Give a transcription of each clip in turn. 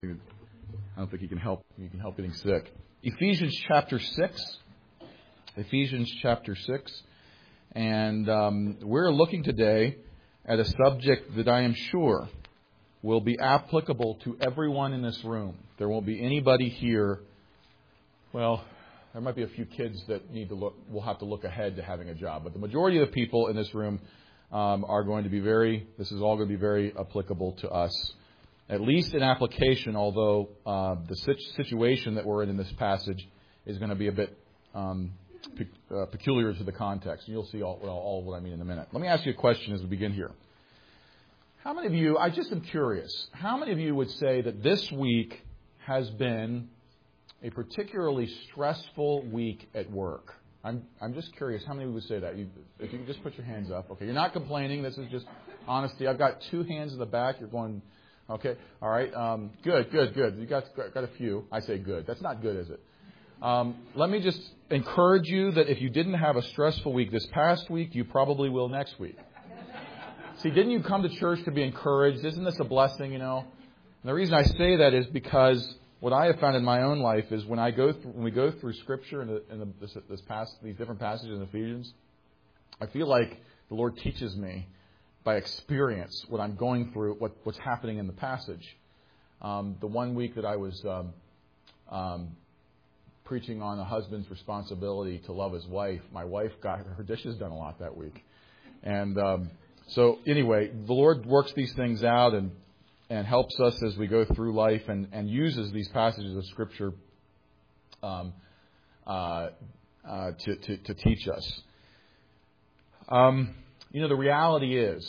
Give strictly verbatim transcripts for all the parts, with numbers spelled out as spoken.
I don't think he can help. He can help getting sick. Ephesians chapter six. Ephesians chapter six, and um, we're looking today at a subject that I am sure will be applicable to everyone in this room. There won't be anybody here. Well, there might be a few kids that need to look. Will have to look ahead to having a job, but the majority of the people in this room um, are going to be very. This is all going to be very applicable to us. At least in application, although uh, the situation that we're in in this passage is going to be a bit um, pe- uh, peculiar to the context. You'll see all, all what I mean in a minute. Let me ask you a question as we begin here. How many of you, I just am curious, how many of you would say that this week has been a particularly stressful week at work? I'm I'm just curious, how many of you would say that? You, if you could just put your hands up. Okay, you're not complaining. This is just honesty. I've got two hands in the back. You're going... Okay, all right. Um, good, good, good. You got got a few. I say good. That's not good, is it? Um, let me just encourage you that if you didn't have a stressful week this past week, you probably will next week. See, didn't you come to church to be encouraged? Isn't this a blessing, you know? And the reason I say that is because what I have found in my own life is when I go through, when we go through Scripture and, the, and the, this, this past, these different passages in Ephesians, I feel like the Lord teaches me by experience what I'm going through, what, what's happening in the passage. Um, the one week that I was um, um, preaching on a husband's responsibility to love his wife, my wife got her dishes done a lot that week. And um, so anyway, the Lord works these things out and, and helps us as we go through life and, and uses these passages of Scripture um, uh, uh, to, to, to teach us. Um You know, the reality is,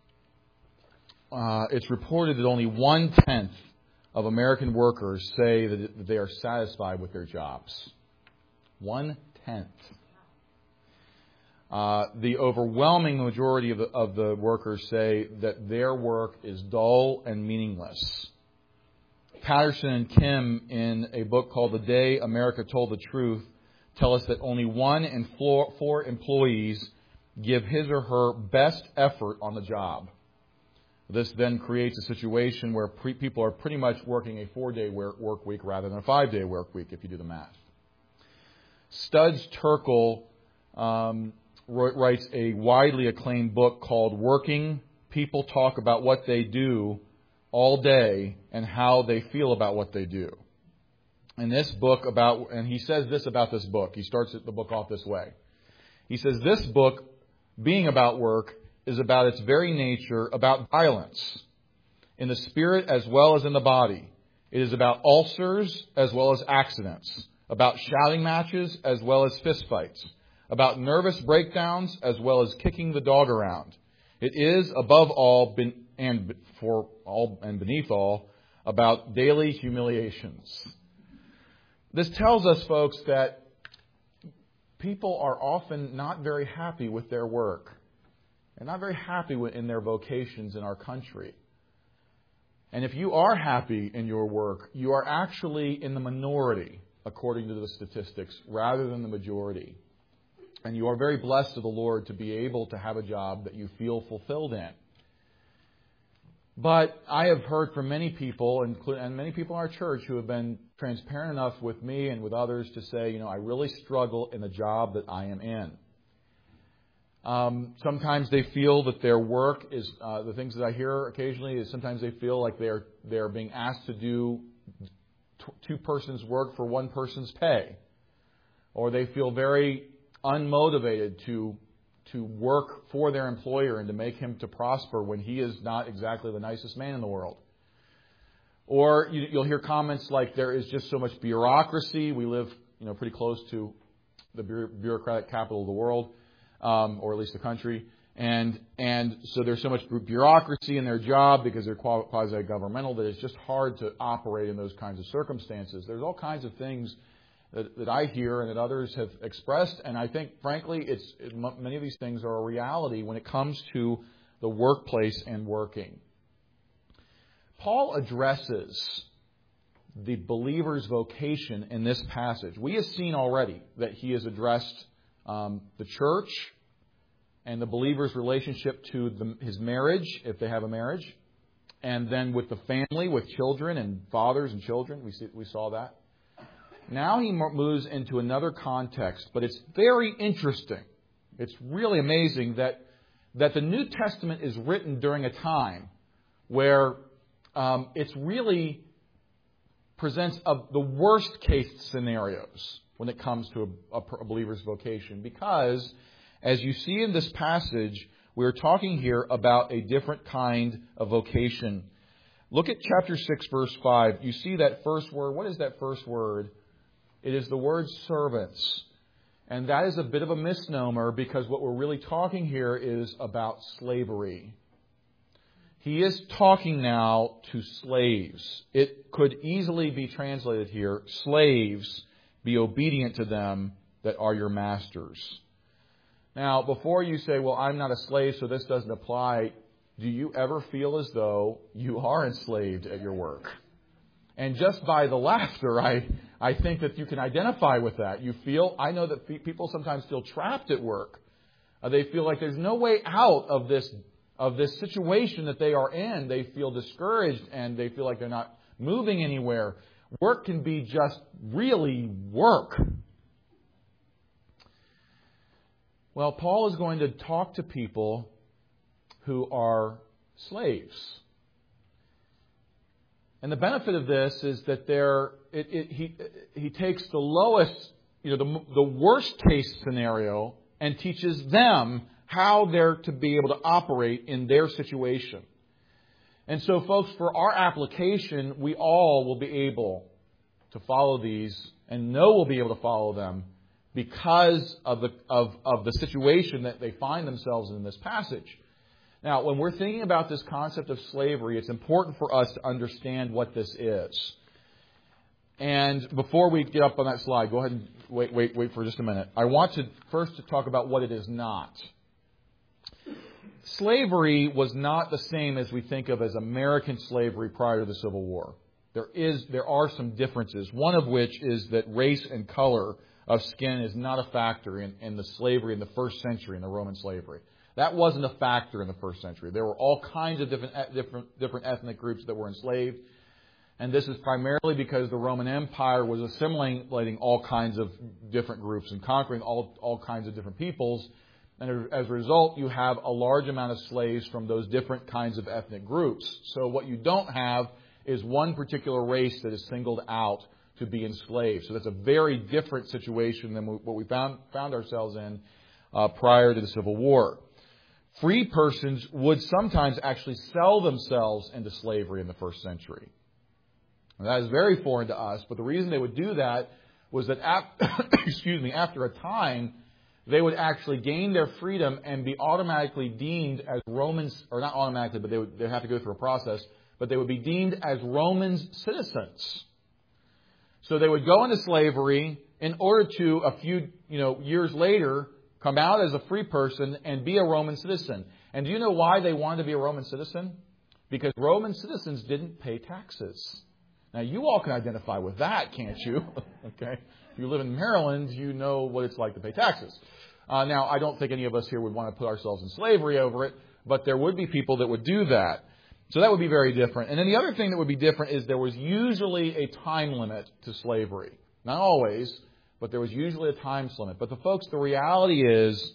uh, it's reported that only one-tenth of American workers say that they are satisfied with their jobs. One-tenth. Uh, the overwhelming majority of the, of the workers say that their work is dull and meaningless. Patterson and Kim, in a book called The Day America Told the Truth, tell us that only one in four, four employees give his or her best effort on the job. This then creates a situation where pre- people are pretty much working a four-day work week rather than a five-day work week, if you do the math. Studs Terkel um, writes a widely acclaimed book called Working People Talk About What They Do All Day and How They Feel About What They Do. And this book about, and he says this about this book. He starts the book off this way. He says, this book, being about work, is about its very nature about violence, in the spirit as well as in the body. It is about ulcers as well as accidents, about shouting matches as well as fistfights, about nervous breakdowns as well as kicking the dog around. It is, above all, and for all and beneath all, about daily humiliations. This tells us, folks, that people are often not very happy with their work. They're not very happy in their vocations in our country. And if you are happy in your work, you are actually in the minority, according to the statistics, rather than the majority. And you are very blessed of the Lord to be able to have a job that you feel fulfilled in. But I have heard from many people, and many people in our church, who have been transparent enough with me and with others to say, you know, I really struggle in the job that I am in. Um, sometimes they feel that their work is, uh, the things that I hear occasionally is sometimes they feel like they're they're being asked to do t- two persons' work for one person's pay. Or they feel very unmotivated to to work for their employer and to make him to prosper when he is not exactly the nicest man in the world. Or you, you'll hear comments like, there is just so much bureaucracy. We live, you know, pretty close to the bureaucratic capital of the world, um, or at least the country. And and so there's so much bureaucracy in their job because they're quasi-governmental that it's just hard to operate in those kinds of circumstances. There's all kinds of things that, that I hear and that others have expressed, and I think, frankly, it's it, many of these things are a reality when it comes to the workplace and working. Paul addresses the believer's vocation in this passage. We have seen already that he has addressed um, the church and the believer's relationship to the, his marriage, if they have a marriage, and then with the family, with children and fathers and children. We see, we saw that. Now he moves into another context, but it's very interesting. It's really amazing that that the New Testament is written during a time where um, it's really presents of the worst case scenarios when it comes to a, a believer's vocation. Because, as you see in this passage, we're talking here about a different kind of vocation. Look at chapter six, verse five. You see that first word. What is that first word? It is the word servants. And that is a bit of a misnomer, because what we're really talking here is about slavery. He is talking now to slaves. It could easily be translated here, slaves, be obedient to them that are your masters. Now, before you say, well, I'm not a slave, so this doesn't apply, do you ever feel as though you are enslaved at your work? And just by the laughter, I, I think that you can identify with that. You feel, I know that people sometimes feel trapped at work. Uh, they feel like there's no way out of this, of this situation that they are in. They feel discouraged and they feel like they're not moving anywhere. Work can be just really work. Well, Paul is going to talk to people who are slaves. And the benefit of this is that there, it, it, he he takes the lowest, you know, the, the worst case scenario and teaches them how they're to be able to operate in their situation. And so, folks, for our application, we all will be able to follow these and know we'll be able to follow them because of the of, of the situation that they find themselves in this passage. Now, when we're thinking about this concept of slavery, it's important for us to understand what this is. And before we get up on that slide, go ahead and wait, wait, wait for just a minute. I want to first to talk about what it is not. Slavery was not the same as we think of as American slavery prior to the Civil War. There is, there are some differences. One of which is that race and color of skin is not a factor in, in the slavery in the first century, in the Roman slavery. That wasn't a factor in the first century. There were all kinds of different, different, different ethnic groups that were enslaved. And this is primarily because the Roman Empire was assimilating all kinds of different groups and conquering all, all kinds of different peoples. And as a result, you have a large amount of slaves from those different kinds of ethnic groups. So what you don't have is one particular race that is singled out to be enslaved. So that's a very different situation than what we found, found ourselves in uh, prior to the Civil War. Free persons would sometimes actually sell themselves into slavery in the first century. And that is very foreign to us, but the reason they would do that was that after, excuse me, after a time, they would actually gain their freedom and be automatically deemed as Romans, or not automatically, but they would they'd have to go through a process, but they would be deemed as Roman citizens. So they would go into slavery in order to, a few you know years later, come out as a free person and be a Roman citizen. And do you know why they wanted to be a Roman citizen? Because Roman citizens didn't pay taxes. Now, you all can identify with that, can't you? Okay. If you live in Maryland, you know what it's like to pay taxes. Uh, now, I don't think any of us here would want to put ourselves in slavery over it, but there would be people that would do that. So that would be very different. And then the other thing that would be different is there was usually a time limit to slavery. Not always, but there was usually a time limit. But the folks, the reality is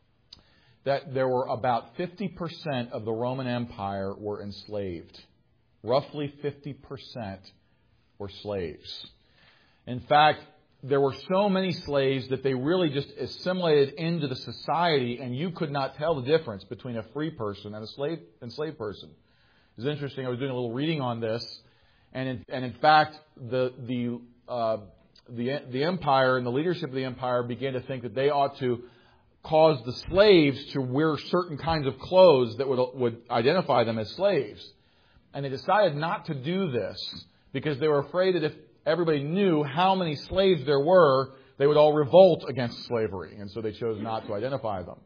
that there were about fifty percent of the Roman Empire were enslaved. Roughly fifty percent were slaves. In fact, there were so many slaves that they really just assimilated into the society, and you could not tell the difference between a free person and a slave enslaved person. It's interesting. I was doing a little reading on this, and in, and in fact, the the uh, the the empire and the leadership of the empire began to think that they ought to cause the slaves to wear certain kinds of clothes that would would identify them as slaves, and they decided not to do this because they were afraid that if everybody knew how many slaves there were, they would all revolt against slavery, and so they chose not to identify them.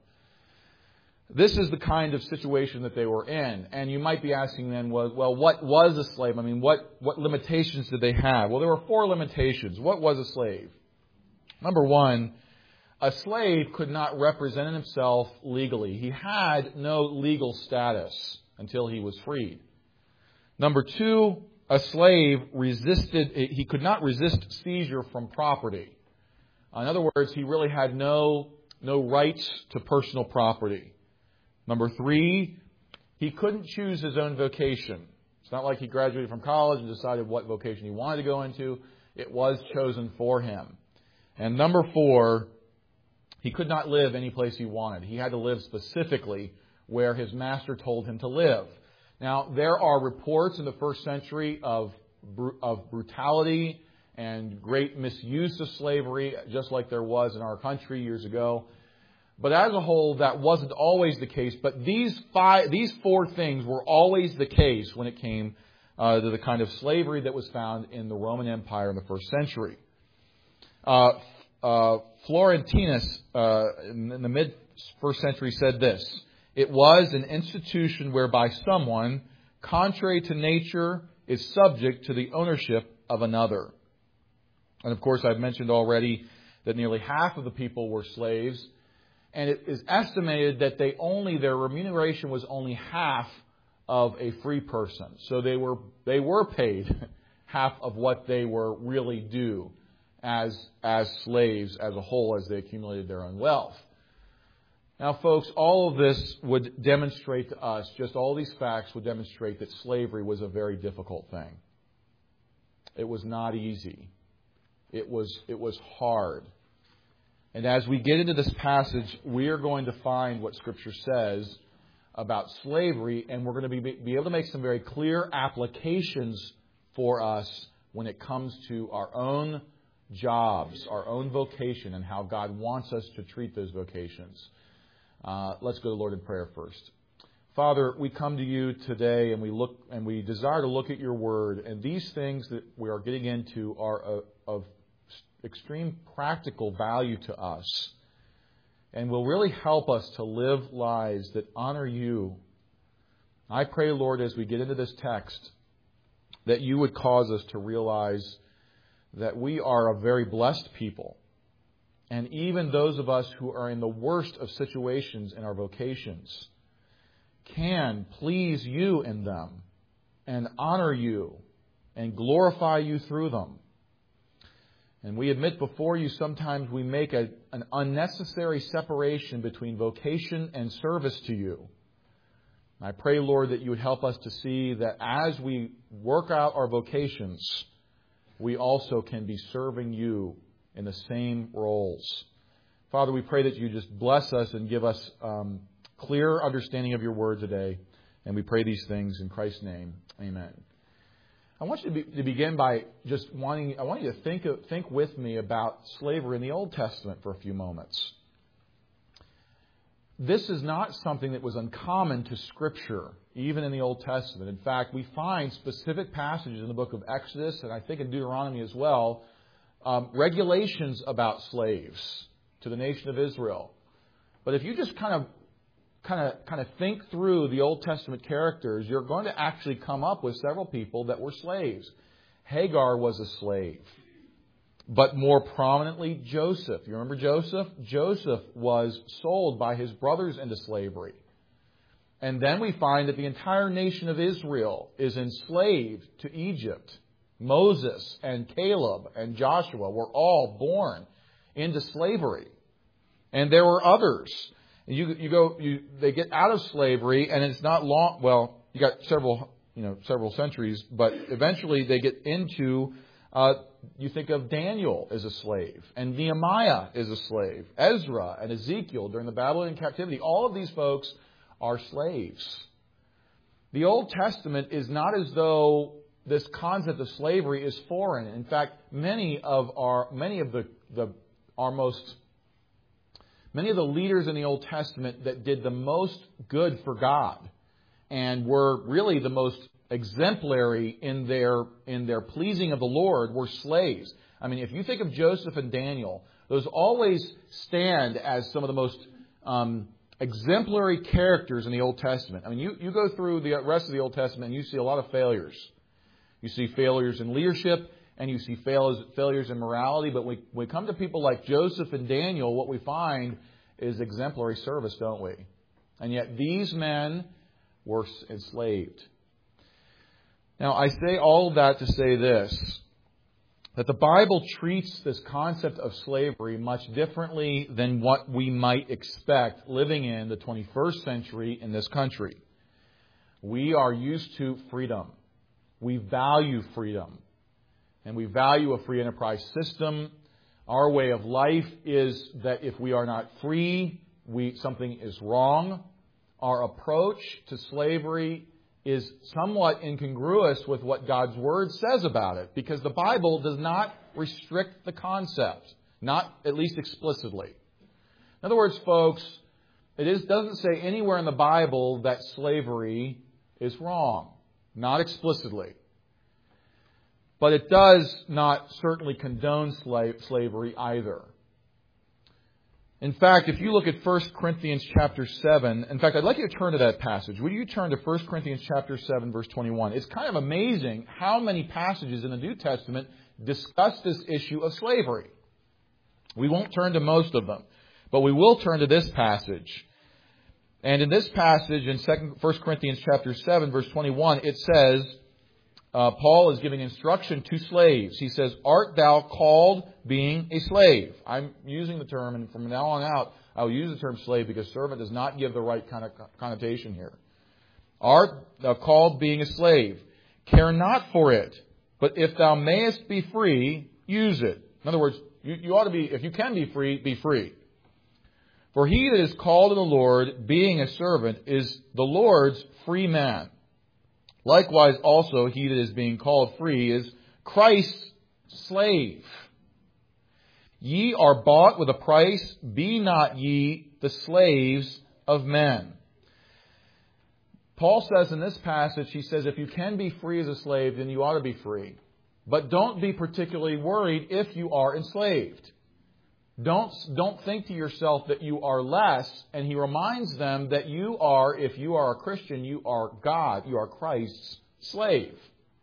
This is the kind of situation that they were in. And you might be asking then, well, well, what was a slave? I mean, what, what limitations did they have? Well, there were four limitations. What was a slave? Number one, a slave could not represent himself legally. He had no legal status until he was freed. Number two, a slave resisted, he could not resist seizure from property. In other words, he really had no, no rights to personal property. Number three, he couldn't choose his own vocation. It's not like he graduated from college and decided what vocation he wanted to go into. It was chosen for him. And number four, he could not live any place he wanted. He had to live specifically where his master told him to live. Now, there are reports in the first century of, of brutality and great misuse of slavery, just like there was in our country years ago. But as a whole, that wasn't always the case. But these five, these four things were always the case when it came uh, to the kind of slavery that was found in the Roman Empire in the first century. Uh, uh, Florentinus, uh, in, in the mid-first century, said this: "It was an institution whereby someone, contrary to nature, is subject to the ownership of another." And of course, I've mentioned already that nearly half of the people were slaves. And it is estimated that they only, their remuneration was only half of a free person. So they were, they were paid half of what they were really due as, as slaves as a whole, as they accumulated their own wealth. Now, folks, all of this would demonstrate to us, just all these facts would demonstrate that slavery was a very difficult thing. It was not easy. It was, it was hard. And as we get into this passage, we are going to find what Scripture says about slavery, and we're going to be, be able to make some very clear applications for us when it comes to our own jobs, our own vocation, and how God wants us to treat those vocations. Uh, let's go to the Lord in prayer first. Father, we come to you today, and we look and we desire to look at your word, and these things that we are getting into are of, of extreme practical value to us, and will really help us to live lives that honor you. I pray, Lord, as we get into this text, that you would cause us to realize that we are a very blessed people. And even those of us who are in the worst of situations in our vocations can please you in them and honor you and glorify you through them. And we admit before you sometimes we make a, an unnecessary separation between vocation and service to you. And I pray, Lord, that you would help us to see that as we work out our vocations, we also can be serving you in the same roles. Father, we pray that you just bless us and give us um, clear understanding of your word today. And we pray these things in Christ's name. Amen. I want you to, be, to begin by just wanting, I want you to think, think with me about slavery in the Old Testament for a few moments. This is not something that was uncommon to Scripture, even in the Old Testament. In fact, we find specific passages in the book of Exodus, and I think in Deuteronomy as well, um, regulations about slaves to the nation of Israel. But if you just kind of kind of kind of think through the Old Testament characters, you're going to actually come up with several people that were slaves. Hagar was a slave. But more prominently, Joseph. You remember Joseph? Joseph was sold by his brothers into slavery. And then we find that the entire nation of Israel is enslaved to Egypt. Moses and Caleb and Joshua were all born into slavery. And there were others. You you go you they get out of slavery, and it's not long. Well, you got several you know several centuries, but eventually they get into. Uh, you think of Daniel as a slave, and Nehemiah is a slave, Ezra and Ezekiel during the Babylonian captivity. All of these folks are slaves. The Old Testament is not as though this concept of slavery is foreign. In fact, many of our many of the, the our most Many of the leaders in the Old Testament that did the most good for God and were really the most exemplary in their in their pleasing of the Lord were slaves. I mean, if you think of Joseph and Daniel, those always stand as some of the most um, exemplary characters in the Old Testament. I mean, you, you go through the rest of the Old Testament and you see a lot of failures. You see failures in leadership, and you see failures, failures in morality. But when we come to people like Joseph and Daniel, what we find is exemplary service, don't we? And yet these men were enslaved. Now, I say all of that to say this, that the Bible treats this concept of slavery much differently than what we might expect living in the twenty-first century in this country. We are used to freedom. We value freedom. And we value a free enterprise system. Our way of life is that if we are not free, we something is wrong. Our approach to slavery is somewhat incongruous with what God's Word says about it, because the Bible does not restrict the concept, not at least explicitly. In other words, folks, it is, doesn't say anywhere in the Bible that slavery is wrong, not explicitly. But it does not certainly condone slave, slavery either. In fact, if you look at First Corinthians chapter seven, in fact, I'd like you to turn to that passage. Would you turn to First Corinthians chapter seven, verse twenty-one? It's kind of amazing how many passages in the New Testament discuss this issue of slavery. We won't turn to most of them, but we will turn to this passage. And in this passage, in First Corinthians chapter seven, verse twenty-one, it says, Uh, Paul is giving instruction to slaves. He says, "Art thou called being a slave?" I'm using the term, and from now on out, I'll use the term slave because servant does not give the right kind of connotation here. "Art thou called being a slave? Care not for it, but if thou mayest be free, use it." In other words, you, you ought to be, if you can be free, be free. "For he that is called of the Lord, being a servant, is the Lord's free man. Likewise also he that is being called free is Christ's slave. Ye are bought with a price, be not ye the slaves of men." Paul says in this passage, he says, if you can be free as a slave, then you ought to be free. But don't be particularly worried if you are enslaved. Don't, don't think to yourself that you are less. And he reminds them that you are, if you are a Christian, you are God, you are Christ's slave.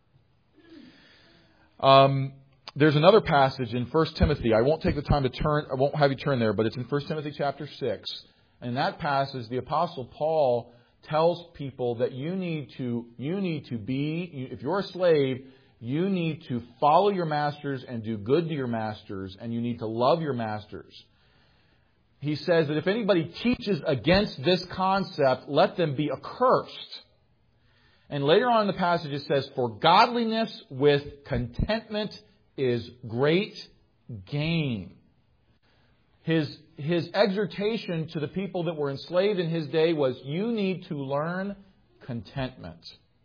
Um, there's another passage in First Timothy. I won't take the time to turn, I won't have you turn there, but it's in First Timothy chapter six. And in that passage, the Apostle Paul tells people that you need to, you need to be, if you're a slave, you need to follow your masters and do good to your masters, and you need to love your masters. He says that if anybody teaches against this concept, let them be accursed. And later on in the passage it says, "For godliness with contentment is great gain." His, his exhortation to the people that were enslaved in his day was, you need to learn contentment.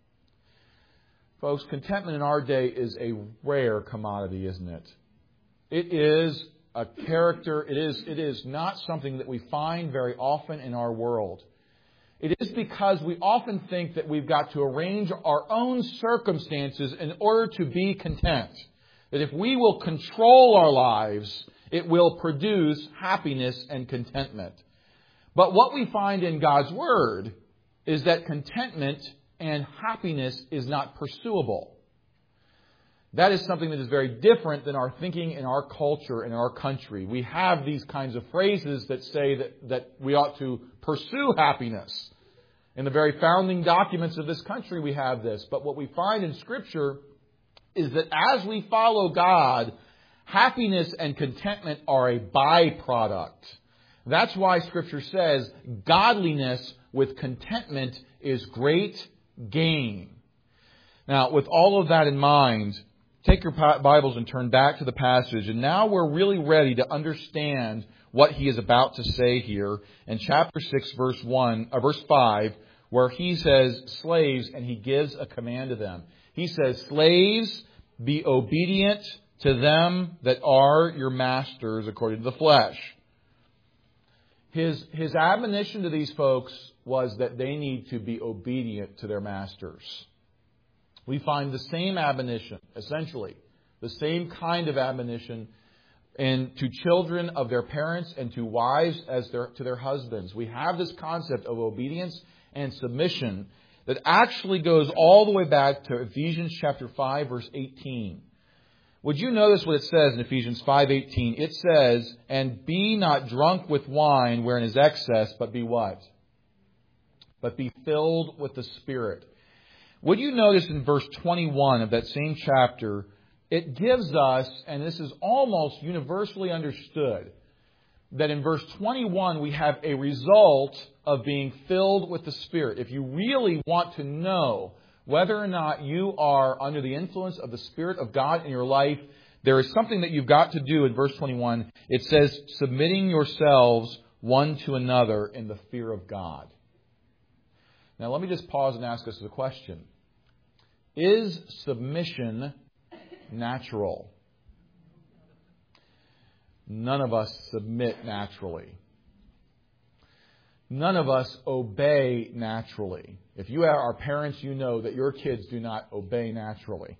Folks, contentment in our day is a rare commodity, isn't it? It is a character. It is, it is not something that we find very often in our world. It is because we often think that we've got to arrange our own circumstances in order to be content. That if we will control our lives, it will produce happiness and contentment. But what we find in God's Word is that contentment and happiness is not pursuable. That is something that is very different than our thinking in our culture and our country. We have these kinds of phrases that say that, that we ought to pursue happiness. In the very founding documents of this country we have this. But what we find in Scripture is that as we follow God, happiness and contentment are a byproduct. That's why Scripture says godliness with contentment is great gain. Now, with all of that in mind, take your Bibles and turn back to the passage. And now we're really ready to understand what he is about to say here in chapter six, verse one, or verse five, where he says, slaves, and he gives a command to them. He says, "Slaves, be obedient to them that are your masters according to the flesh." His, his admonition to these folks was that they need to be obedient to their masters. We find the same admonition, essentially, the same kind of admonition and to children of their parents and to wives as their, to their husbands. We have this concept of obedience and submission that actually goes all the way back to Ephesians chapter five, verse eighteen. Would you notice what it says in Ephesians five eighteen? It says, "And be not drunk with wine wherein is excess, but be what? But be filled with the Spirit." Would you notice in verse twenty-one of that same chapter, it gives us, and this is almost universally understood, that in verse twenty-one we have a result of being filled with the Spirit. If you really want to know whether or not you are under the influence of the Spirit of God in your life, there is something that you've got to do in verse twenty-one. It says, submitting yourselves one to another in the fear of God. Now let me just pause and ask us a question. Is submission natural? None of us submit naturally. None of us obey naturally. If you are parents, you know that your kids do not obey naturally.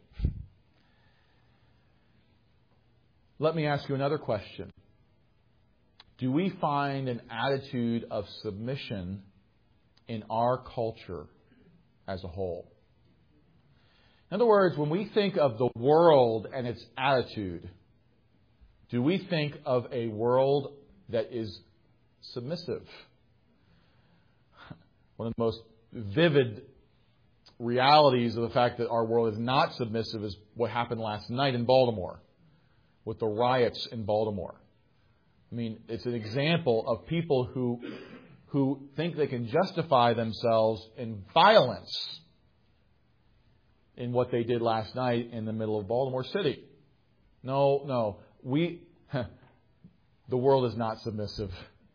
Let me ask you another question. Do we find an attitude of submission in our culture as a whole? In other words, when we think of the world and its attitude, do we think of a world that is submissive? One of the most vivid realities of the fact that our world is not submissive is what happened last night in Baltimore with the riots in Baltimore. I mean, it's an example of people who who think they can justify themselves in violence in what they did last night in the middle of Baltimore City. No, no. We, the world is not submissive.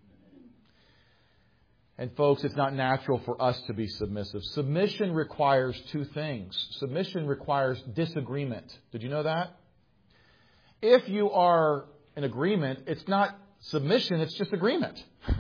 And folks, it's not natural for us to be submissive. Submission requires two things. Submission requires disagreement. Did you know that? If you are in agreement, it's not submission, it's just agreement.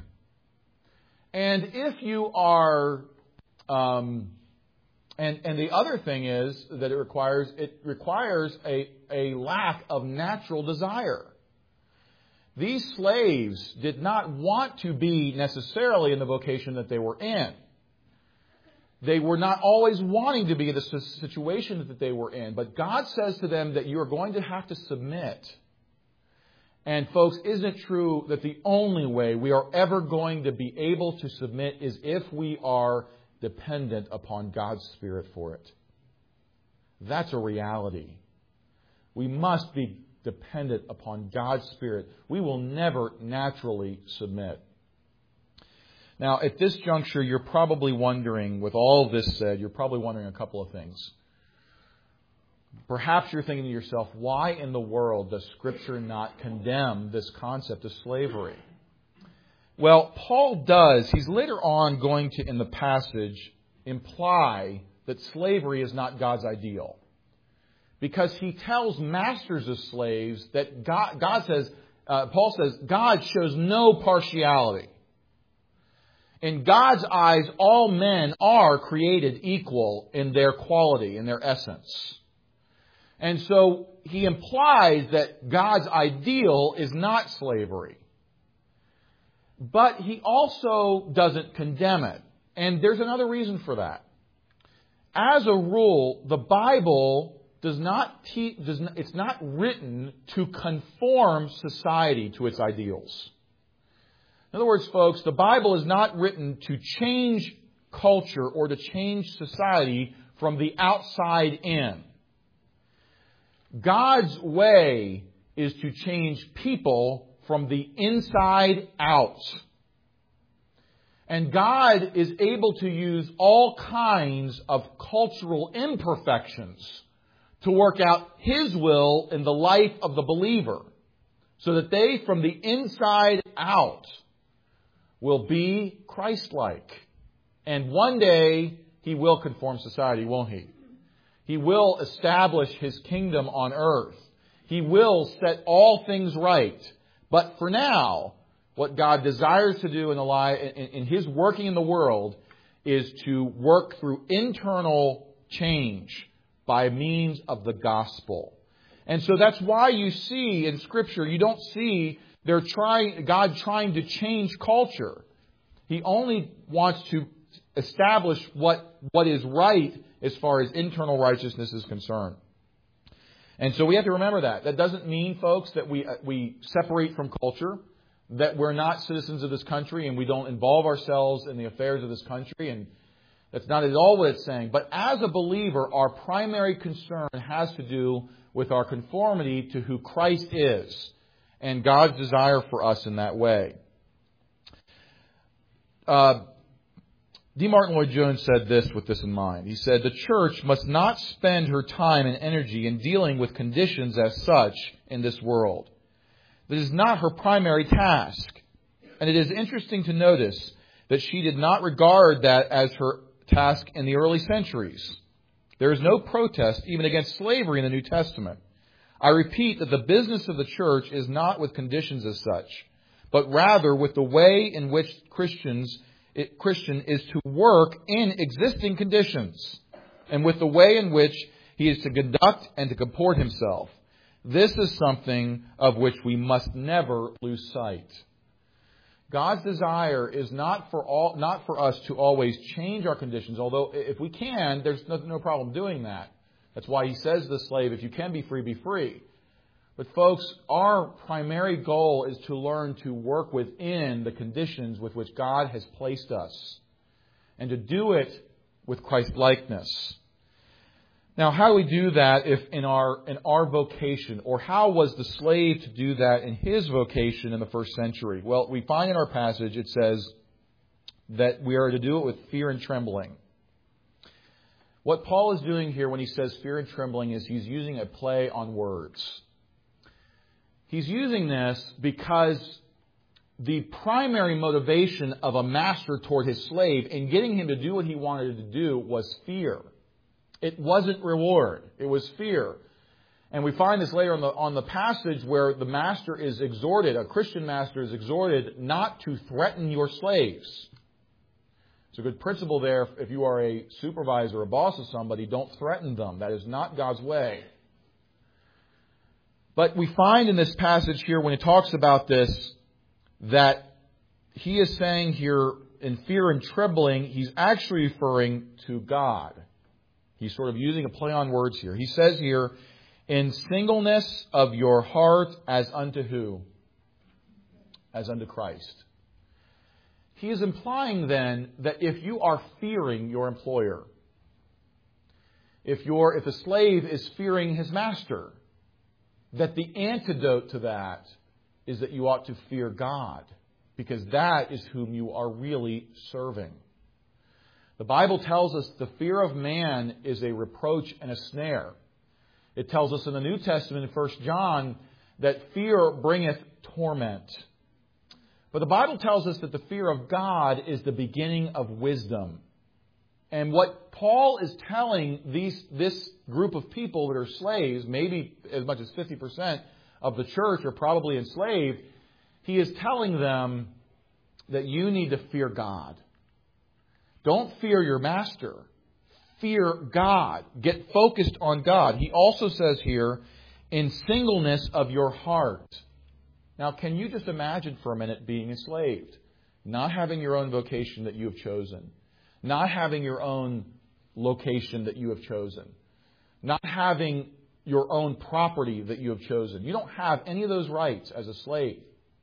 And if you are, um, and and the other thing is that it requires it requires a a lack of natural desire. These slaves did not want to be necessarily in the vocation that they were in. They were not always wanting to be in the situation that they were in. But God says to them that you are going to have to submit. And folks, isn't it true that the only way we are ever going to be able to submit is if we are dependent upon God's Spirit for it? That's a reality. We must be dependent upon God's Spirit. We will never naturally submit. Now, at this juncture, you're probably wondering, with all of this said, you're probably wondering a couple of things. Perhaps you're thinking to yourself, why in the world does Scripture not condemn this concept of slavery? Well, Paul does. He's later on going to, in the passage, imply that slavery is not God's ideal. Because he tells masters of slaves that God, God says, uh, Paul says, God shows no partiality. In God's eyes, all men are created equal in their quality, in their essence. And so he implies that God's ideal is not slavery. But he also doesn't condemn it. And there's another reason for that. As a rule, the Bible does not teach, does not, it's not written to conform society to its ideals. In other words, folks, the Bible is not written to change culture or to change society from the outside in. God's way is to change people from the inside out. And God is able to use all kinds of cultural imperfections to work out His will in the life of the believer, so that they, from the inside out, will be Christ-like. And one day, He will conform society, won't He? He will establish His kingdom on earth. He will set all things right. But for now, what God desires to do in, the li- in, in His working in the world is to work through internal change by means of the gospel. And so that's why you see in Scripture, you don't see they're trying, God trying to change culture. He only wants to establish what, what is right as far as internal righteousness is concerned. And so we have to remember that. That doesn't mean, folks, that we, we separate from culture, that we're not citizens of this country and we don't involve ourselves in the affairs of this country. And That's not at all what it's saying. But as a believer, our primary concern has to do with our conformity to who Christ is and God's desire for us in that way. Uh, D. Martin Lloyd-Jones said this with this in mind. He said, "The church must not spend her time and energy in dealing with conditions as such in this world. This is not her primary task. And it is interesting to notice that she did not regard that as her task in the early centuries. There is no protest even against slavery in the New Testament. I repeat that the business of the church is not with conditions as such, but rather with the way in which Christians, it, Christian is to work in existing conditions, and with the way in which he is to conduct and to comport himself. This is something of which we must never lose sight." God's desire is not for all, not for us to always change our conditions, although if we can, there's no, no problem doing that. That's why he says to the slave, if you can be free, be free. But folks, our primary goal is to learn to work within the conditions with which God has placed us, and to do it with Christ-likeness. Now, how do we do that if in our in our vocation, or how was the slave to do that in his vocation in the first century? Well, we find in our passage it says that we are to do it with fear and trembling. What Paul is doing here when he says fear and trembling is he's using a play on words. He's using this because the primary motivation of a master toward his slave in getting him to do what he wanted to do was fear. It wasn't reward. It was fear. And we find this later on the, on the passage where the master is exhorted, a Christian master is exhorted not to threaten your slaves. It's a good principle there. If you are a supervisor, a boss of somebody, don't threaten them. That is not God's way. But we find in this passage here, when it talks about this, that he is saying here in fear and trembling, he's actually referring to God. He's sort of using a play on words here. He says here, in singleness of your heart as unto who? As unto Christ. He is implying then that if you are fearing your employer, if you're, if the slave is fearing his master, that the antidote to that is that you ought to fear God, because that is whom you are really serving. The Bible tells us the fear of man is a reproach and a snare. It tells us in the New Testament in First John that fear bringeth torment. But the Bible tells us that the fear of God is the beginning of wisdom. And what Paul is telling these this group of people that are slaves, maybe as much as fifty percent of the church are probably enslaved, he is telling them that you need to fear God. Don't fear your master. Fear God. Get focused on God. He also says here, in singleness of your heart. Now, can you just imagine for a minute being enslaved? Not having your own vocation that you have chosen. Not having your own location that you have chosen. Not having your own property that you have chosen. You don't have any of those rights as a slave.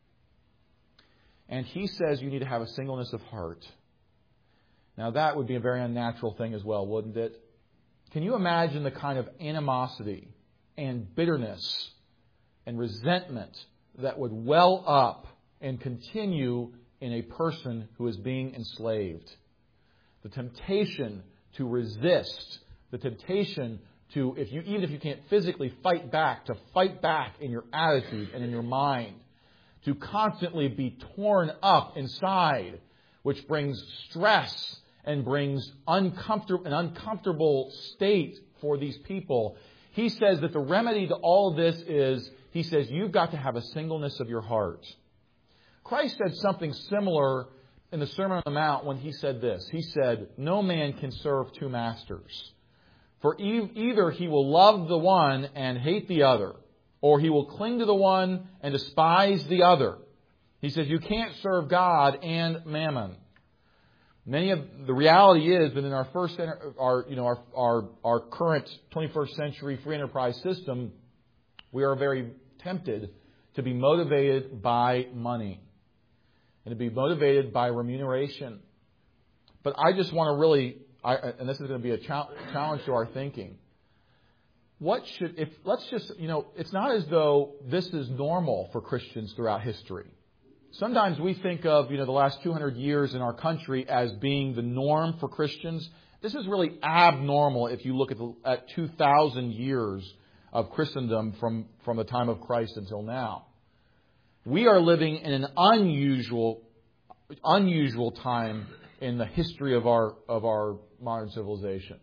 And he says you need to have a singleness of heart. Now, that would be a very unnatural thing as well, wouldn't it? Can you imagine the kind of animosity and bitterness and resentment that would well up and continue in a person who is being enslaved? The temptation to resist, the temptation to, if you even if you can't physically fight back, to fight back in your attitude and in your mind, to constantly be torn up inside, which brings stress and brings uncomfortable, an uncomfortable state for these people. He says that the remedy to all of this is, he says, you've got to have a singleness of your heart. Christ said something similar in the Sermon on the Mount when he said this. He said, no man can serve two masters. For e- either he will love the one and hate the other, or he will cling to the one and despise the other. He says you can't serve God and mammon. Many of the reality is that in our first, our you know our our, our current twenty-first century free enterprise system, we are very tempted to be motivated by money and to be motivated by remuneration. But I just want to really I, and this is going to be a cha- challenge to our thinking. What should, if, let's just, you know, it's not as though this is normal for Christians throughout history. Sometimes we think of, you know, the last two hundred years in our country as being the norm for Christians. This is really abnormal if you look at, the, at two thousand years of Christendom from, from the time of Christ until now. We are living in an unusual, unusual time in the history of our, of our modern civilization.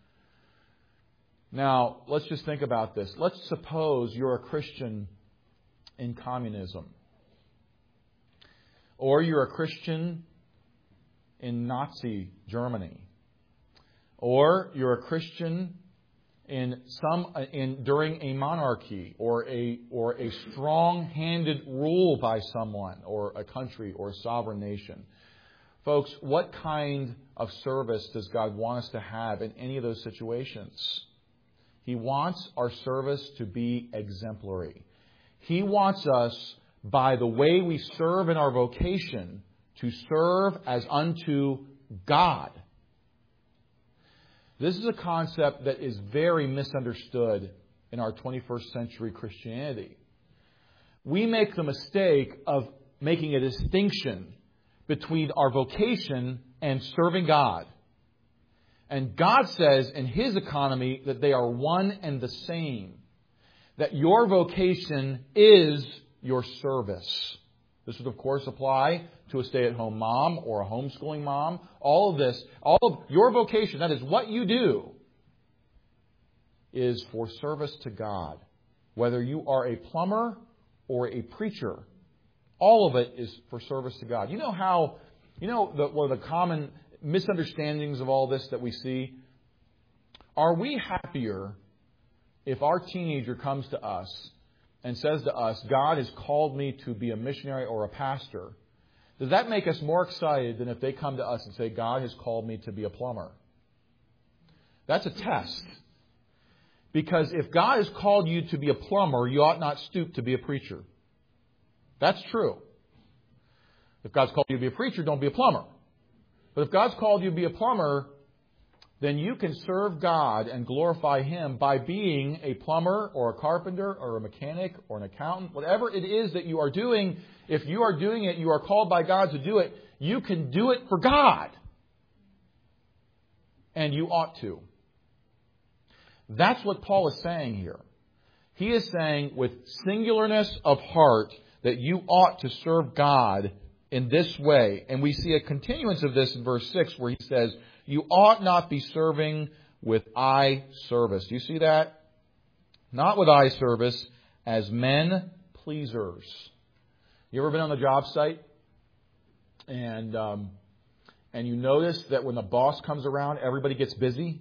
Now, let's just think about this. Let's suppose you're a Christian in communism. Or you're a Christian in Nazi Germany. Or you're a Christian in some in during a monarchy or a or a strong-handed rule by someone or a country or a sovereign nation. Folks, what kind of service does God want us to have in any of those situations? He wants our service to be exemplary. He wants us, by the way we serve in our vocation, to serve as unto God. This is a concept that is very misunderstood in our twenty-first century Christianity. We make the mistake of making a distinction between our vocation and serving God. And God says in His economy that they are one and the same. That your vocation is your service. This would, of course, apply to a stay-at-home mom or a homeschooling mom. All of this, all of your vocation, that is what you do, is for service to God. Whether you are a plumber or a preacher, all of it is for service to God. You know how, you know, the, one of the common misunderstandings of all this that we see? Are we happier if our teenager comes to us and says to us, God has called me to be a missionary or a pastor? Does that make us more excited than if they come to us and say, God has called me to be a plumber? That's a test. Because if God has called you to be a plumber, you ought not stoop to be a preacher. That's true. If God's called you to be a preacher, don't be a plumber. But if God's called you to be a plumber, then you can serve God and glorify Him by being a plumber or a carpenter or a mechanic or an accountant. Whatever it is that you are doing, if you are doing it, you are called by God to do it, you can do it for God. And you ought to. That's what Paul is saying here. He is saying with singularness of heart that you ought to serve God in this way. And we see a continuance of this in verse six where he says, you ought not be serving with eye service. Do you see that? Not with eye service, as men pleasers. You ever been on the job site? And um, and you notice that when the boss comes around, everybody gets busy?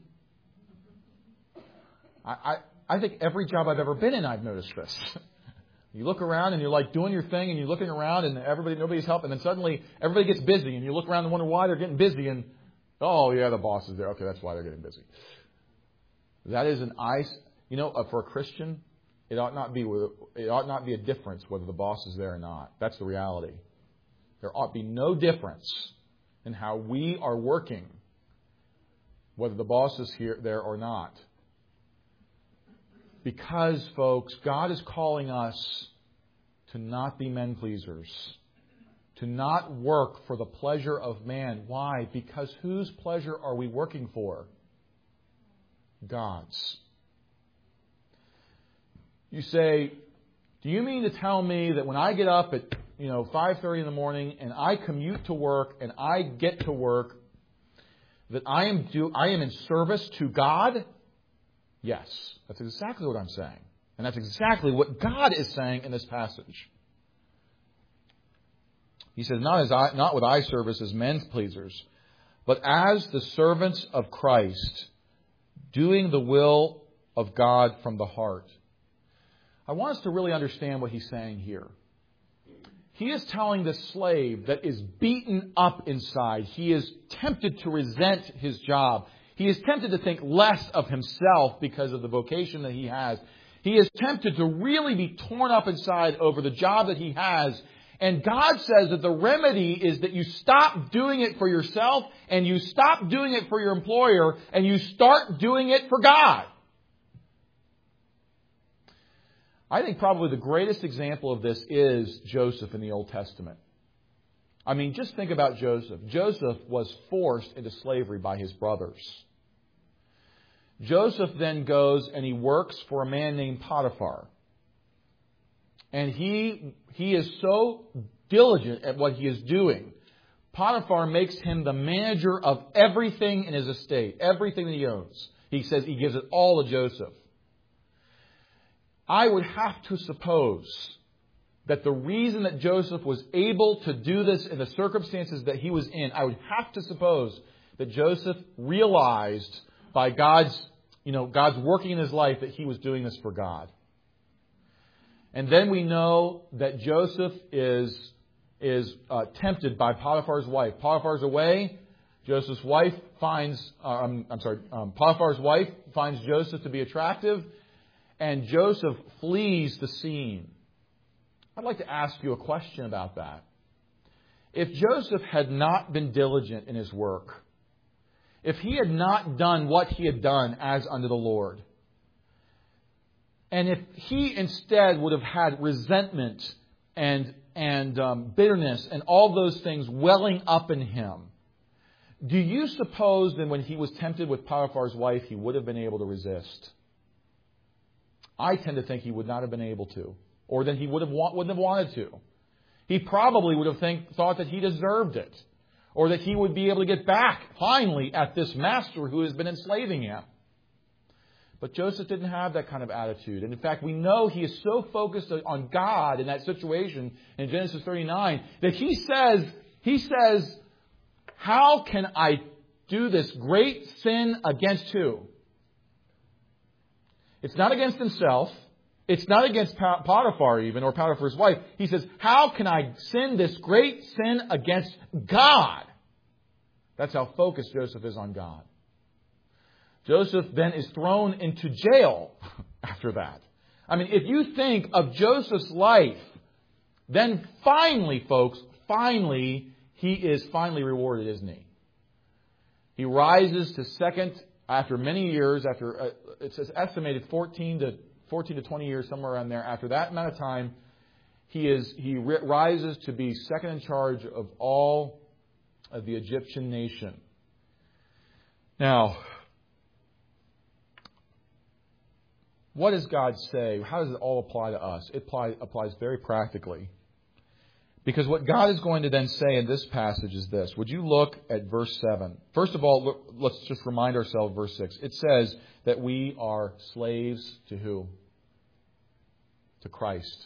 I, I, I think every job I've ever been in, I've noticed this. You look around and you're like doing your thing and you're looking around and everybody, nobody's helping. And then suddenly everybody gets busy and you look around and wonder why they're getting busy. And, oh, yeah, the boss is there. Okay, that's why they're getting busy. That is an eye. You know, for a Christian, it ought not be it ought not be a difference whether the boss is there or not. That's the reality. There ought be no difference in how we are working, whether the boss is here, there or not. Because, folks, God is calling us to not be men pleasers, to not work for the pleasure of man. Why? Because whose pleasure are we working for? God's. You say, do you mean to tell me that when I get up at, you know, five thirty in the morning and I commute to work and I get to work, that I am do I am in service to God? Yes, that's exactly what I'm saying. And that's exactly what God is saying in this passage. He says, not as I, not with eye service as men's pleasers, but as the servants of Christ, doing the will of God from the heart. I want us to really understand what he's saying here. He is telling the slave that is beaten up inside. He is tempted to resent his job. He is tempted to think less of himself because of the vocation that he has. He is tempted to really be torn up inside over the job that he has. And God says that the remedy is that you stop doing it for yourself and you stop doing it for your employer and you start doing it for God. I think probably the greatest example of this is Joseph in the Old Testament. I mean, just think about Joseph. Joseph was forced into slavery by his brothers. Joseph then goes and he works for a man named Potiphar. And he he is so diligent at what he is doing. Potiphar makes him the manager of everything in his estate, everything that he owns. He says he gives it all to Joseph. I would have to suppose that the reason that Joseph was able to do this in the circumstances that he was in, I would have to suppose that Joseph realized by God's, you know, God's working in his life that he was doing this for God. And then we know that Joseph is, is uh, tempted by Potiphar's wife. Potiphar's away. Joseph's wife finds, uh, I'm, I'm sorry, um, Potiphar's wife finds Joseph to be attractive. And Joseph flees the scene. I'd like to ask you a question about that. If Joseph had not been diligent in his work, if he had not done what he had done as unto the Lord, and if he instead would have had resentment and, and um, bitterness and all those things welling up in him, do you suppose that when he was tempted with Potiphar's wife, he would have been able to resist? I tend to think he would not have been able to. Or that he would have wa- wouldn't have wanted to. He probably would have think, thought that he deserved it. Or that he would be able to get back, finally, at this master who has been enslaving him. But Joseph didn't have that kind of attitude. And in fact, we know he is so focused on God in that situation in Genesis thirty-nine that he says, he says, how can I do this great sin against who? It's not against himself. It's not against Potiphar even, or Potiphar's wife. He says, how can I sin this great sin against God? That's how focused Joseph is on God. Joseph then is thrown into jail after that. I mean, if you think of Joseph's life, then finally, folks, finally, he is finally rewarded, isn't he? He rises to second after many years, after uh, it's estimated fourteen to twenty years, somewhere around there. After that amount of time, he is he rises to be second in charge of all of the Egyptian nation. Now, what does God say? How does it all apply to us? It apply, applies very practically. Because what God is going to then say in this passage is this. Would you look at verse seven? First of all, look, let's just remind ourselves of verse six. It says that we are slaves to who? To Christ.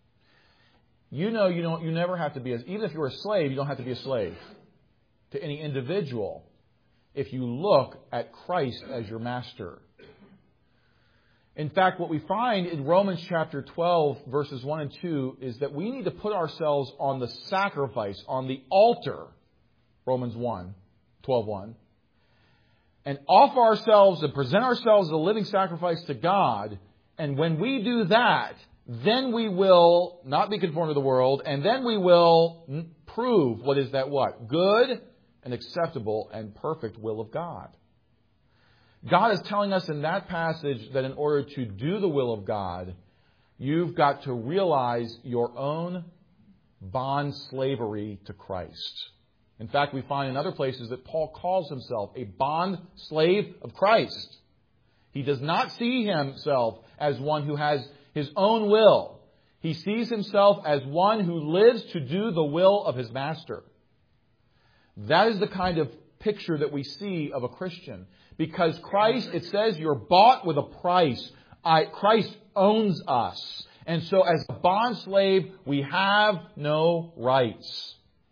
You know you don't you never have to be, a, even if you're a slave, you don't have to be a slave to any individual if you look at Christ as your master. In fact, what we find in Romans chapter twelve, verses one and two, is that we need to put ourselves on the sacrifice, on the altar, Romans one, twelve one, and offer ourselves and present ourselves as a living sacrifice to God. And when we do that, then we will not be conformed to the world, and then we will prove what is that what? Good and acceptable and perfect will of God. God is telling us in that passage that in order to do the will of God, you've got to realize your own bond slavery to Christ. In fact, we find in other places that Paul calls himself a bond slave of Christ. He does not see himself as one who has his own will. He sees himself as one who lives to do the will of his master. That is the kind of picture that we see of a Christian. Because Christ, it says, you're bought with a price. I, Christ owns us. And so as a bond slave, we have no rights.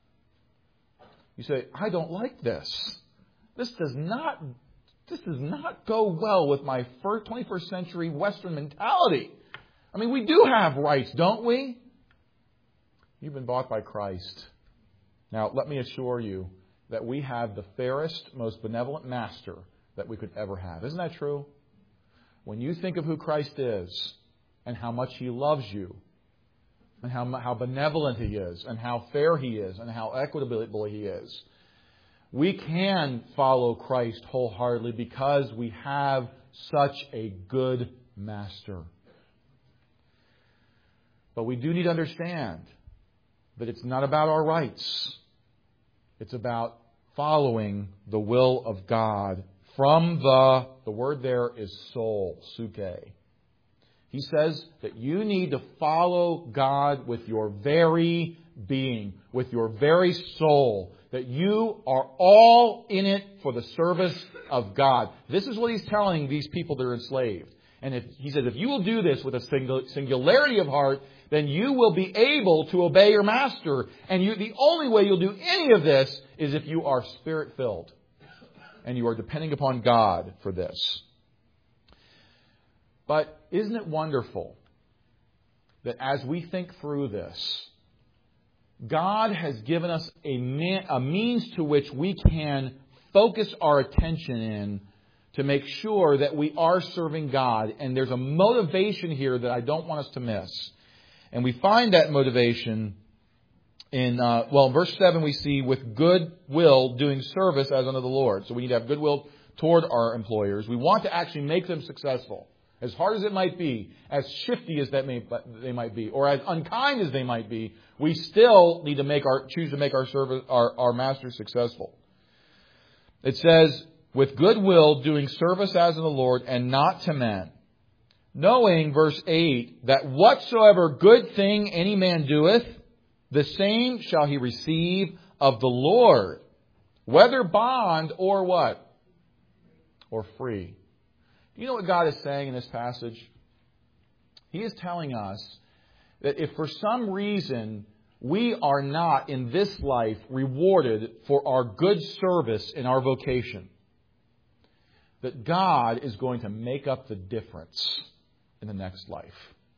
You say, I don't like this. This does not, this does not go well with my twenty-first century Western mentality. I mean, we do have rights, don't we? You've been bought by Christ. Now, let me assure you that we have the fairest, most benevolent master that we could ever have. Isn't that true? When you think of who Christ is and how much He loves you, and how, how benevolent He is, and how fair He is, and how equitable He is. We can follow Christ wholeheartedly because we have such a good Master. But we do need to understand that it's not about our rights. It's about following the will of God from the, the word there is soul, suke. He says that you need to follow God with your very being, with your very soul, that you are all in it for the service of God. This is what He's telling these people that are enslaved. And if, He says, if you will do this with a single, singularity of heart, then you will be able to obey your Master. And you, the only way you'll do any of this is if you are Spirit-filled. And you are depending upon God for this. But isn't it wonderful that as we think through this, God has given us a, me- a means to which we can focus our attention in to make sure that we are serving God. And there's a motivation here that I don't want us to miss. And we find that motivation in, uh, well, in verse seven we see, with good will doing service as unto the Lord. So we need to have goodwill toward our employers. We want to actually make them successful. As hard as it might be, as shifty as that may, they might be, or as unkind as they might be, we still need to make our, choose to make our service, our, our master successful. It says, with goodwill doing service as unto the Lord and not to men. Knowing, verse eight, that whatsoever good thing any man doeth, the same shall he receive of the Lord, whether bond or what? Or free. Do you know what God is saying in this passage? He is telling us that if for some reason we are not in this life rewarded for our good service in our vocation, that God is going to make up the difference in the next life.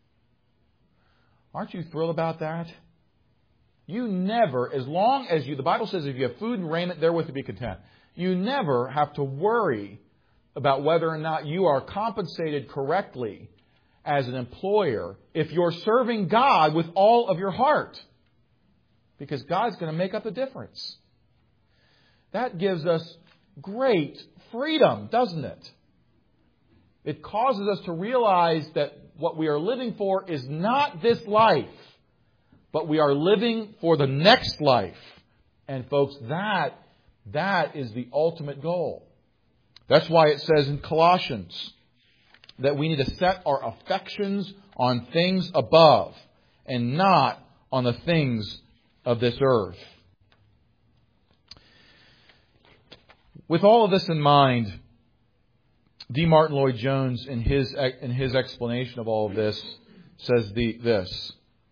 Aren't you thrilled about that? You never, as long as you, the Bible says if you have food and raiment, therewith to be content. You never have to worry about whether or not you are compensated correctly as an employer if you're serving God with all of your heart. Because God's going to make up the difference. That gives us great freedom, doesn't it? It causes us to realize that what we are living for is not this life, but we are living for the next life. And folks, that, that is the ultimate goal. That's why it says in Colossians that we need to set our affections on things above and not on the things of this earth. With all of this in mind, D. Martin Lloyd-Jones, in his in his explanation of all of this, says the, this.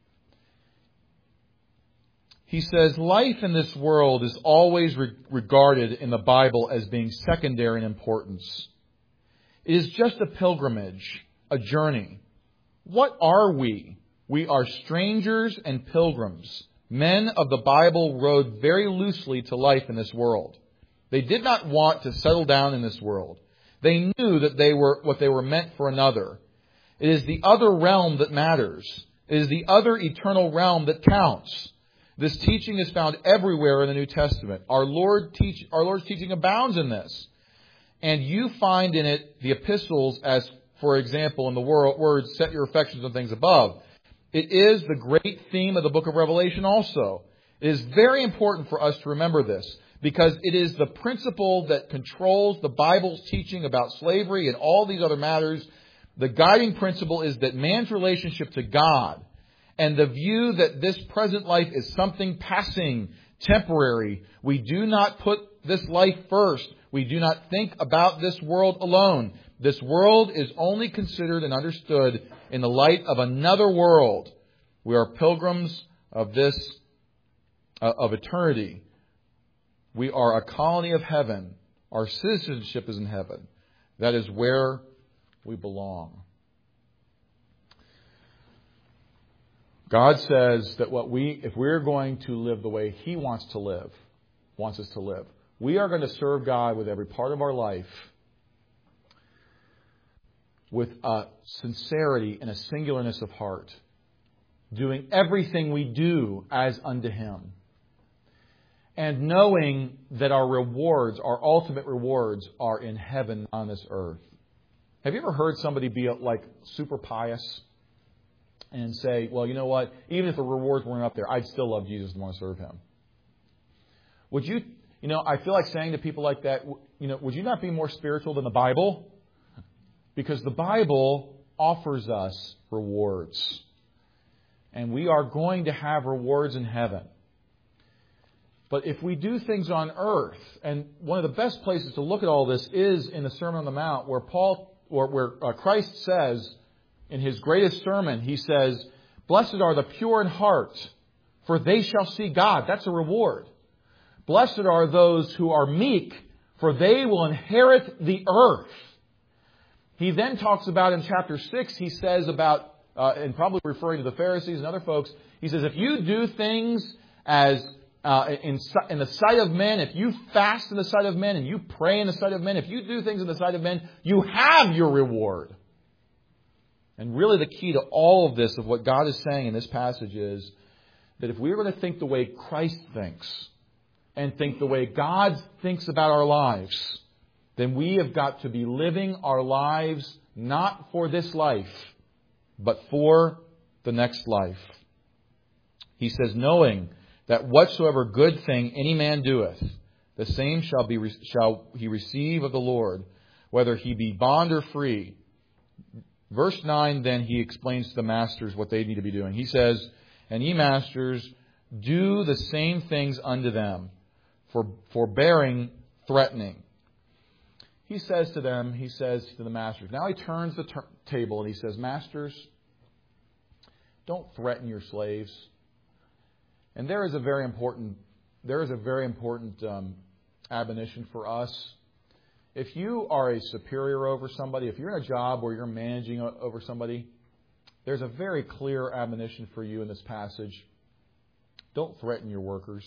He says, life in this world is always re- regarded in the Bible as being secondary in importance. It is just a pilgrimage, a journey. What are we? We are strangers and pilgrims. Men of the Bible rode very loosely to life in this world. They did not want to settle down in this world. They knew that they were what they were meant for another. It is the other realm that matters. It is the other eternal realm that counts. This teaching is found everywhere in the New Testament. Our Lord teach, our Lord's teaching abounds in this. And you find in it the epistles as, for example, in the words, set your affections on things above. It is the great theme of the book of Revelation also. It is very important for us to remember this, because it is the principle that controls the Bible's teaching about slavery and all these other matters. The guiding principle is that man's relationship to God and the view that this present life is something passing, temporary. We do not put this life first. We do not think about this world alone. This world is only considered and understood in the light of another world. We are pilgrims of this, uh, of eternity. We are a colony of heaven. Our citizenship is in heaven. That is where we belong. God says that what we, if we're going to live the way He wants to live, wants us to live, we are going to serve God with every part of our life with a sincerity and a singularness of heart. doing everything we do as unto Him, and knowing that our rewards, our ultimate rewards, are in heaven on this earth. Have you ever heard somebody be like super pious and say, well, you know what, even if the rewards weren't up there, I'd still love Jesus and want to serve Him? Would you, you know, I feel like saying to people like that, you know, would you not be more spiritual than the Bible? Because the Bible offers us rewards. And we are going to have rewards in heaven. But if we do things on earth, and one of the best places to look at all this is in the Sermon on the Mount, where Paul, or where uh, Christ says in His greatest sermon, He says, "Blessed are the pure in heart, for they shall see God." That's a reward. "Blessed are those who are meek, for they will inherit the earth." He then talks about in chapter six, he says about, uh, and probably referring to the Pharisees and other folks, he says, if you do things as uh, in, in the sight of men, if you fast in the sight of men and you pray in the sight of men, if you do things in the sight of men, you have your reward. And really the key to all of this, of what God is saying in this passage, is that if we're going to think the way Christ thinks and think the way God thinks about our lives, then we have got to be living our lives not for this life, but for the next life. He says, knowing that whatsoever good thing any man doeth, the same shall be shall he receive of the Lord, whether he be bond or free. Verse nine, then he explains to the masters what they need to be doing. He says, and ye masters, do the same things unto them, for forbearing, threatening. He says to them, he says to the masters, now he turns the ter- table and he says, masters, don't threaten your slaves. And there is a very important, there is a very important um, admonition for us. If you are a superior over somebody, if you're in a job where you're managing over somebody, there's a very clear admonition for you in this passage. Don't threaten your workers.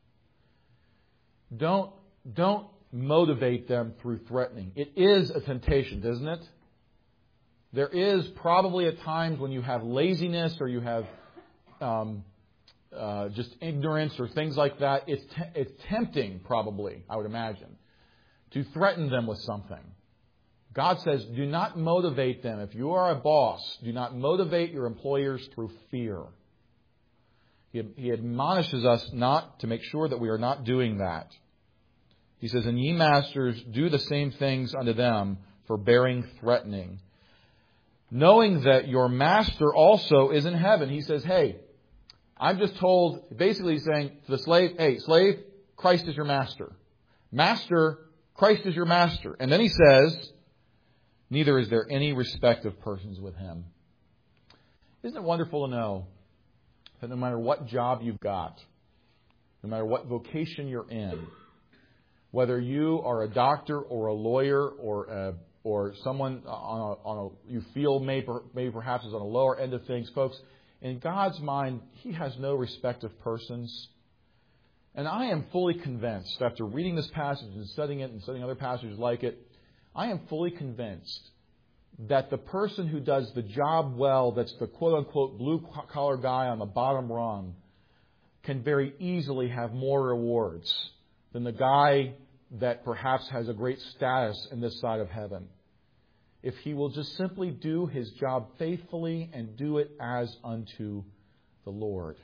Don't, don't motivate them through threatening. It is a temptation, isn't it? There is probably at times when you have laziness or you have um, uh, just ignorance or things like that. It's te- it's tempting, probably, I would imagine, to threaten them with something. God says, do not motivate them. If you are a boss, do not motivate your employers through fear. He, he admonishes us not to make sure that we are not doing that. He says, and ye masters, do the same things unto them, forbearing, threatening, knowing that your master also is in heaven. He says, hey, I'm just told, basically he's saying to the slave, hey, slave, Christ is your master. Master, Christ is your master. And then he says, neither is there any respect of persons with Him. Isn't it wonderful to know that no matter what job you've got, no matter what vocation you're in, whether you are a doctor or a lawyer or a, or someone on a, on a you feel maybe, maybe perhaps is on a lower end of things, folks, in God's mind, He has no respect of persons. And I am fully convinced, after reading this passage and studying it and studying other passages like it, I am fully convinced that the person who does the job well, that's the quote-unquote blue-collar guy on the bottom rung, can very easily have more rewards than the guy that perhaps has a great status in this side of heaven, if he will just simply do his job faithfully and do it as unto the Lord.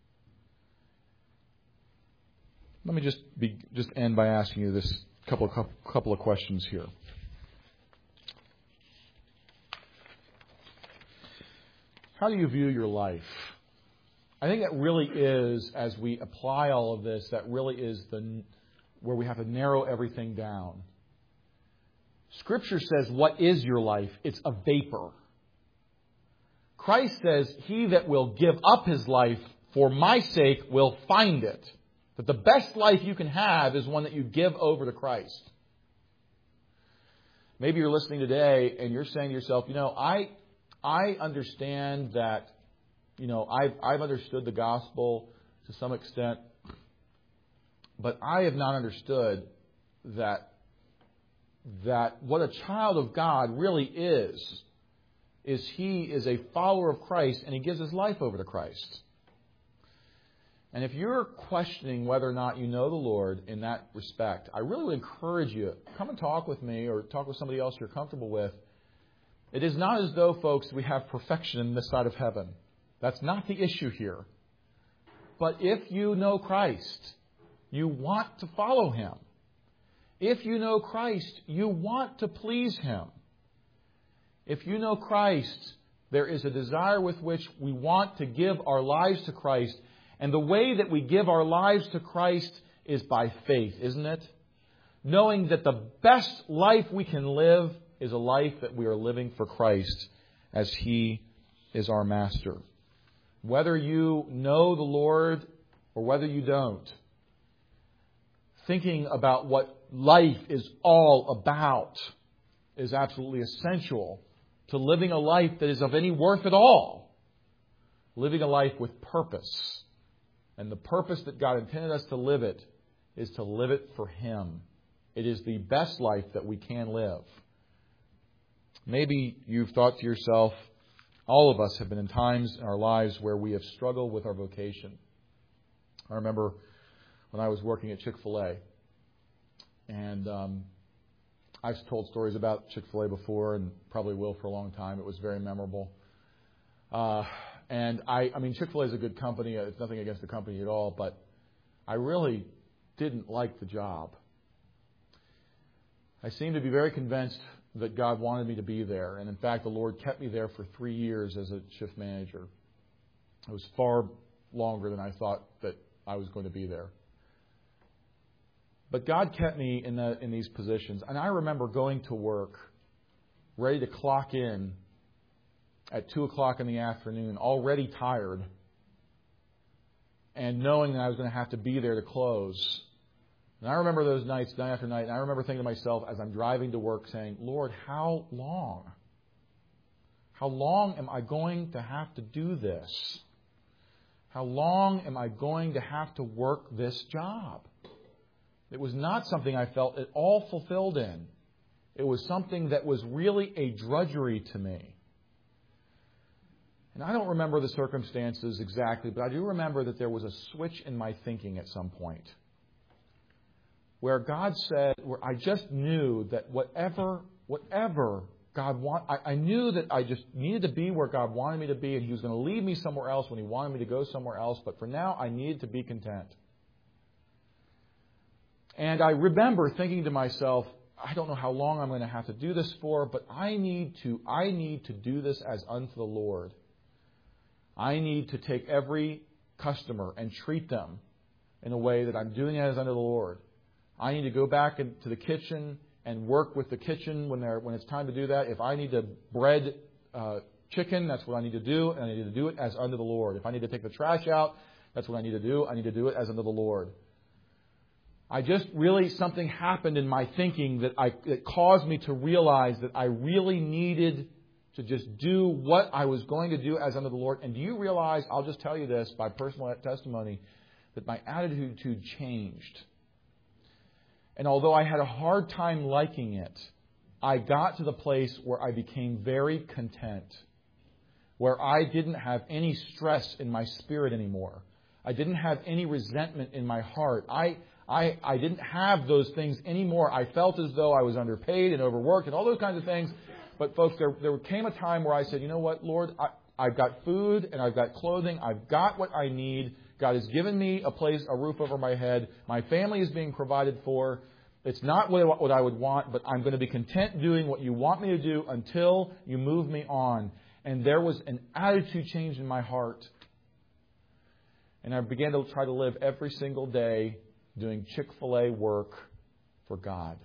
Let me just be, just end by asking you this couple of, couple of questions here. How do you view your life? I think that really is, as we apply all of this, that really is the where we have to narrow everything down. Scripture says, what is your life? It's a vapor. Christ says, he that will give up his life for my sake will find it. That the best life you can have is one that you give over to Christ. Maybe you're listening today and you're saying to yourself, you know, I I understand that, you know, I've, I've understood the gospel to some extent, but I have not understood that that what a child of God really is, is he is a follower of Christ and he gives his life over to Christ. And if you're questioning whether or not you know the Lord in that respect, I really would encourage you, come and talk with me or talk with somebody else you're comfortable with. It is not as though, folks, we have perfection in this side of heaven. That's not the issue here. But if you know Christ, you want to follow him. If you know Christ, you want to please him. If you know Christ, there is a desire with which we want to give our lives to Christ. And the way that we give our lives to Christ is by faith, isn't it? Knowing that the best life we can live is a life that we are living for Christ as he is our master. Whether you know the Lord or whether you don't, thinking about what life is all about is absolutely essential to living a life that is of any worth at all. Living a life with purpose. And the purpose that God intended us to live it is to live it for him. It is the best life that we can live. Maybe you've thought to yourself, all of us have been in times in our lives where we have struggled with our vocation. I remember when I was working at Chick-fil-A, and um, I've told stories about Chick-fil-A before and probably will for a long time. It was very memorable. Uh, and I, I mean, Chick-fil-A is a good company. It's nothing against the company at all, but I really didn't like the job. I seemed to be very convinced that God wanted me to be there. And in fact, the Lord kept me there for three years as a shift manager. It was far longer than I thought that I was going to be there. But God kept me in the, in these positions. And I remember going to work, ready to clock in at two o'clock in the afternoon, already tired, and knowing that I was going to have to be there to close. And I remember those nights, night after night, and I remember thinking to myself as I'm driving to work saying, Lord, how long? How long am I going to have to do this? How long am I going to have to work this job? It was not something I felt at all fulfilled in. It was something that was really a drudgery to me. And I don't remember the circumstances exactly, but I do remember that there was a switch in my thinking at some point where God said, where I just knew that whatever, whatever God want, I, I knew that I just needed to be where God wanted me to be, and he was going to lead me somewhere else when he wanted me to go somewhere else. But for now, I needed to be content. And I remember thinking to myself, I don't know how long I'm going to have to do this for, but I need to, I need to do this as unto the Lord. I need to take every customer and treat them in a way that I'm doing it as unto the Lord. I need to go back into the kitchen and work with the kitchen when they're when it's time to do that. If I need to bread uh, chicken, that's what I need to do, and I need to do it as unto the Lord. If I need to take the trash out, that's what I need to do. I need to do it as unto the Lord. I just really, something happened in my thinking that I that caused me to realize that I really needed to just do what I was going to do as unto the Lord. And do you realize, I'll just tell you this by personal testimony, that my attitude changed. And although I had a hard time liking it, I got to the place where I became very content, where I didn't have any stress in my spirit anymore. I didn't have any resentment in my heart. I, I, I didn't have those things anymore. I felt as though I was underpaid and overworked and all those kinds of things. But folks, there, there came a time where I said, you know what, Lord, I, I've got food and I've got clothing. I've got what I need. God has given me a place, a roof over my head. My family is being provided for. It's not what, what I would want, but I'm going to be content doing what you want me to do until you move me on. And there was an attitude change in my heart. And I began to try to live every single day doing Chick-fil-A work for God.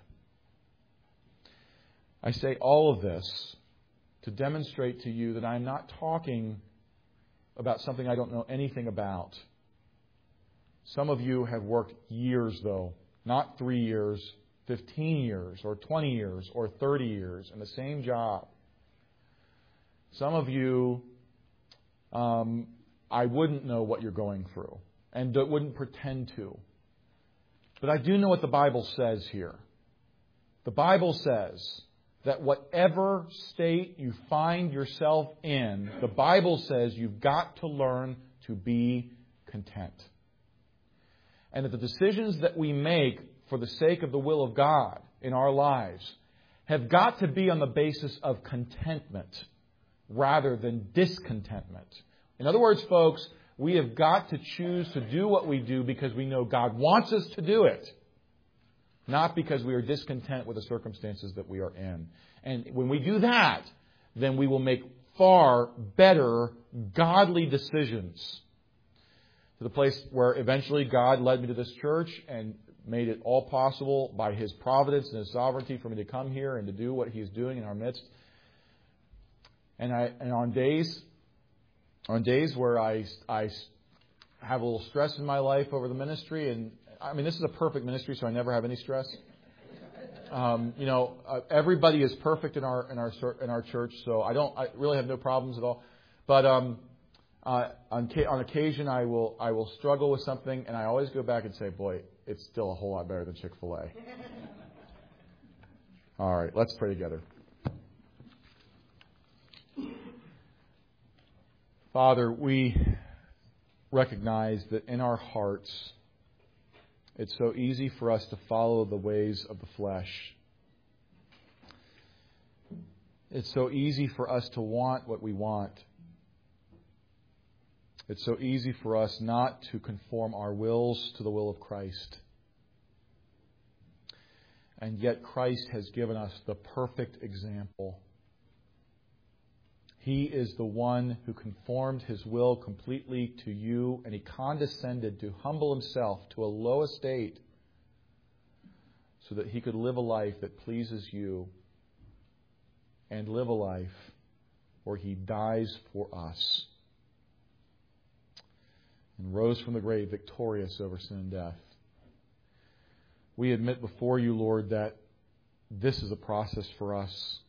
I say all of this to demonstrate to you that I'm not talking about something I don't know anything about. Some of you have worked years, though, not three years, fifteen years, or twenty years, or thirty years in the same job. Some of you, um, I wouldn't know what you're going through and wouldn't pretend to. But I do know what the Bible says here. The Bible says that whatever state you find yourself in, the Bible says you've got to learn to be content. And that the decisions that we make for the sake of the will of God in our lives have got to be on the basis of contentment rather than discontentment. In other words, folks, we have got to choose to do what we do because we know God wants us to do it, not because we are discontent with the circumstances that we are in. And when we do that, then we will make far better, godly decisions. To the place where eventually God led me to this church and made it all possible by His providence and His sovereignty for me to come here and to do what He's doing in our midst. And I and on days, on days where I I have a little stress in my life over the ministry, and I mean this is a perfect ministry, so I never have any stress. Um, you know, uh, everybody is perfect in our in our in our church, so I don't I really have no problems at all. But um. Uh, on, on occasion, I will I will struggle with something, and I always go back and say, boy, it's still a whole lot better than Chick-fil-A. All right, let's pray together. Father, we recognize that in our hearts, it's so easy for us to follow the ways of the flesh. It's so easy for us to want what we want. It's so easy for us not to conform our wills to the will of Christ. And yet Christ has given us the perfect example. He is the one who conformed His will completely to you, and He condescended to humble Himself to a low estate so that He could live a life that pleases you and live a life where He dies for us and rose from the grave victorious over sin and death. We admit before you, Lord, that this is a process for us.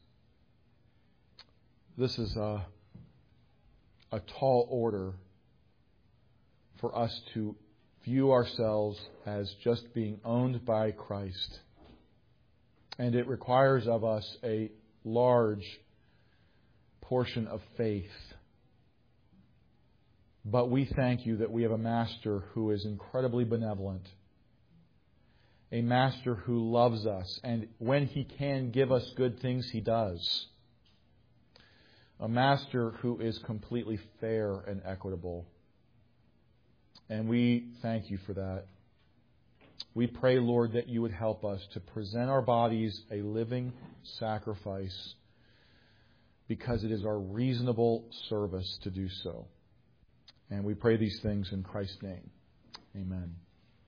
This is a, a tall order for us to view ourselves as just being owned by Christ. And it requires of us a large portion of faith. But we thank you that we have a Master who is incredibly benevolent. A Master who loves us. And when He can give us good things, He does. A Master who is completely fair and equitable. And we thank you for that. We pray, Lord, that you would help us to present our bodies a living sacrifice because it is our reasonable service to do so. And we pray these things in Christ's name. Amen.